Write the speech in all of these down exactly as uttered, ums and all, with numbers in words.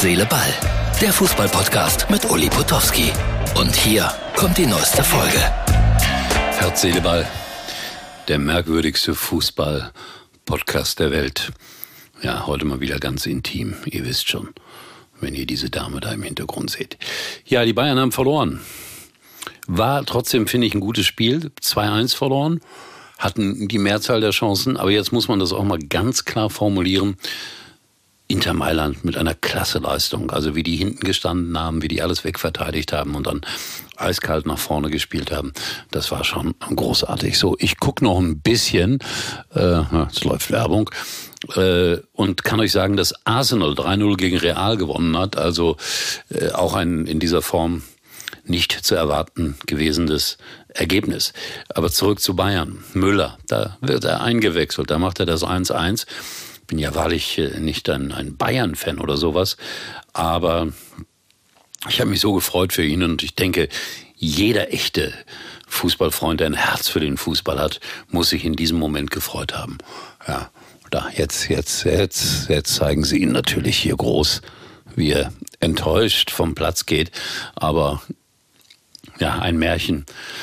Seele, Ball. Der Fußball-Podcast mit Uli Potowski. Und hier kommt die neueste Folge. Herz, Seele, Ball. Der merkwürdigste Fußball-Podcast der Welt. Ja, heute mal wieder ganz intim. Ihr wisst schon, wenn ihr diese Dame da im Hintergrund seht. Ja, die Bayern haben verloren. War trotzdem, finde ich, ein gutes Spiel. zwei eins verloren. Hatten die Mehrzahl der Chancen. Aber jetzt muss man das auch mal ganz klar formulieren. Inter Mailand mit einer klasse Leistung. Also wie die hinten gestanden haben, wie die alles wegverteidigt haben und dann eiskalt nach vorne gespielt haben. Das war schon großartig. So, ich gucke noch ein bisschen, äh, es läuft Werbung, äh, und kann euch sagen, dass Arsenal drei null gegen Real gewonnen hat. Also äh, auch ein in dieser Form nicht zu erwarten gewesenes Ergebnis. Aber zurück zu Bayern. Müller, da wird er eingewechselt, da macht er das eins eins. Ich bin ja wahrlich nicht ein, ein Bayern-Fan oder sowas, aber ich habe mich so gefreut für ihn und ich denke, jeder echte Fußballfreund, der ein Herz für den Fußball hat, muss sich in diesem Moment gefreut haben. Ja, da jetzt, jetzt, jetzt, jetzt zeigen sie ihn natürlich hier groß, wie er enttäuscht vom Platz geht, aber ja, ein Märchen,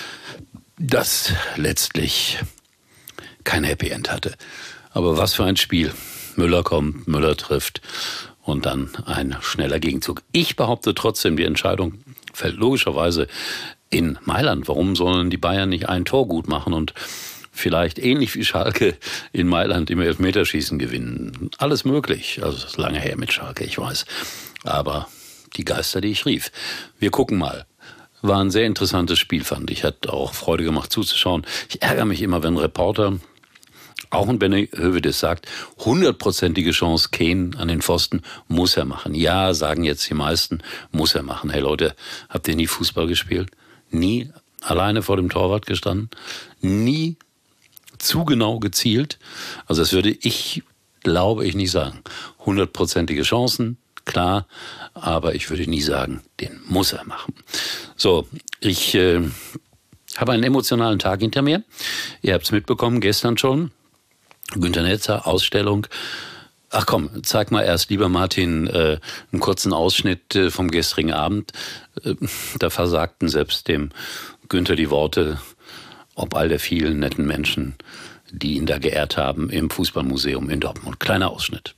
das letztlich kein Happy End hatte. Aber was für ein Spiel. Müller kommt, Müller trifft und dann ein schneller Gegenzug. Ich behaupte trotzdem, die Entscheidung fällt logischerweise in Mailand. Warum sollen die Bayern nicht ein Tor gut machen und vielleicht ähnlich wie Schalke in Mailand im Elfmeterschießen gewinnen? Alles möglich. Also das ist lange her mit Schalke, ich weiß. Aber die Geister, die ich rief. Wir gucken mal. War ein sehr interessantes Spiel, fand ich. Hat auch Freude gemacht zuzuschauen. Ich ärgere mich immer, wenn Reporter, auch ein Benny Hövedes sagt, hundertprozentige Chance Kane an den Pfosten muss er machen. Ja, sagen jetzt die meisten, muss er machen. Hey Leute, habt ihr nie Fußball gespielt? Nie alleine vor dem Torwart gestanden? Nie zu genau gezielt? Also das würde ich, glaube ich, nicht sagen. Hundertprozentige Chancen, klar, aber ich würde nie sagen, den muss er machen. So, ich äh, habe einen emotionalen Tag hinter mir. Ihr habt es mitbekommen, gestern schon. Günter Netzer, Ausstellung. Ach komm, zeig mal erst, lieber Martin, äh, einen kurzen Ausschnitt äh, vom gestrigen Abend. Äh, da versagten selbst dem Günter die Worte, ob all der vielen netten Menschen, die ihn da geehrt haben im Fußballmuseum in Dortmund. Kleiner Ausschnitt.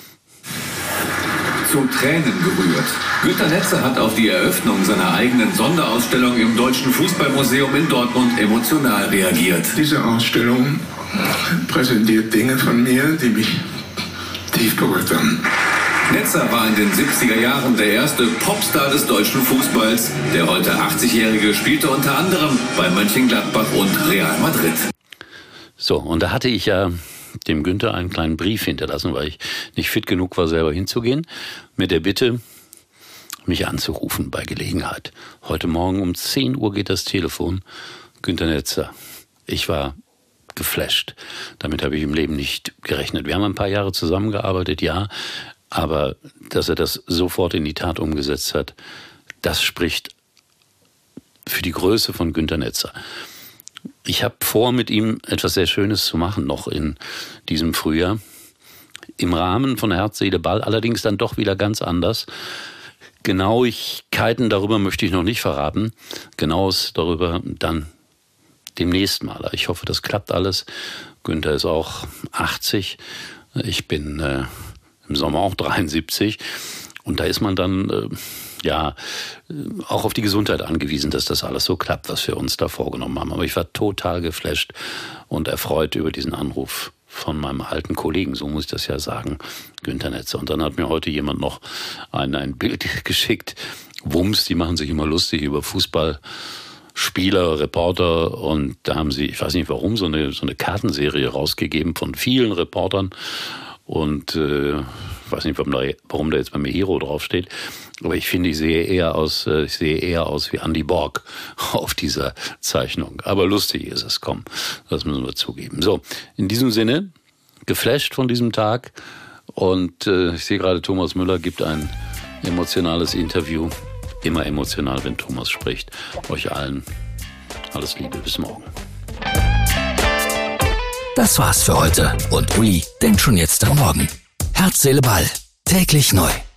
Zu Tränen gerührt. Günter Netzer hat auf die Eröffnung seiner eigenen Sonderausstellung im Deutschen Fußballmuseum in Dortmund emotional reagiert. Diese Ausstellung präsentiert Dinge von mir, die mich tief berührt haben. Netzer war in den siebziger Jahren der erste Popstar des deutschen Fußballs. Der heute achtzigjährige spielte unter anderem bei Mönchengladbach und Real Madrid. So, und da hatte ich ja dem Günther einen kleinen Brief hinterlassen, weil ich nicht fit genug war, selber hinzugehen, mit der Bitte, mich anzurufen bei Gelegenheit. Heute Morgen um zehn Uhr geht das Telefon. Günter Netzer. Ich war geflasht. Damit habe ich im Leben nicht gerechnet. Wir haben ein paar Jahre zusammengearbeitet, ja, aber dass er das sofort in die Tat umgesetzt hat, das spricht für die Größe von Günter Netzer. Ich habe vor, mit ihm etwas sehr Schönes zu machen, noch in diesem Frühjahr. Im Rahmen von Herz, Seele, Ball, allerdings dann doch wieder ganz anders. Genauigkeiten darüber möchte ich noch nicht verraten. Genaues darüber dann demnächst mal. Ich hoffe, das klappt alles. Günther ist auch achtzig. Ich bin äh, im Sommer auch dreiundsiebzig. Und da ist man dann äh, ja auch auf die Gesundheit angewiesen, dass das alles so klappt, was wir uns da vorgenommen haben. Aber ich war total geflasht und erfreut über diesen Anruf von meinem alten Kollegen, so muss ich das ja sagen, Günter Netzer. Und dann hat mir heute jemand noch ein, ein Bild geschickt. Wumms, die machen sich immer lustig über Fußball. Spieler, Reporter, und da haben sie, ich weiß nicht warum, so eine, so eine Kartenserie rausgegeben von vielen Reportern und äh, ich weiß nicht, warum da, warum da jetzt bei mir Hero draufsteht, aber ich finde, ich sehe eher aus, ich sehe eher aus wie Andy Borg auf dieser Zeichnung. Aber lustig ist es, komm, das müssen wir zugeben. So, in diesem Sinne, geflasht von diesem Tag und äh, ich sehe gerade, Thomas Müller gibt ein emotionales Interview. Immer emotional, wenn Thomas spricht. Euch allen alles Liebe, bis morgen. Das war's für heute und Uli denkt schon jetzt am Morgen. Herz, Seele, Ball. Täglich neu.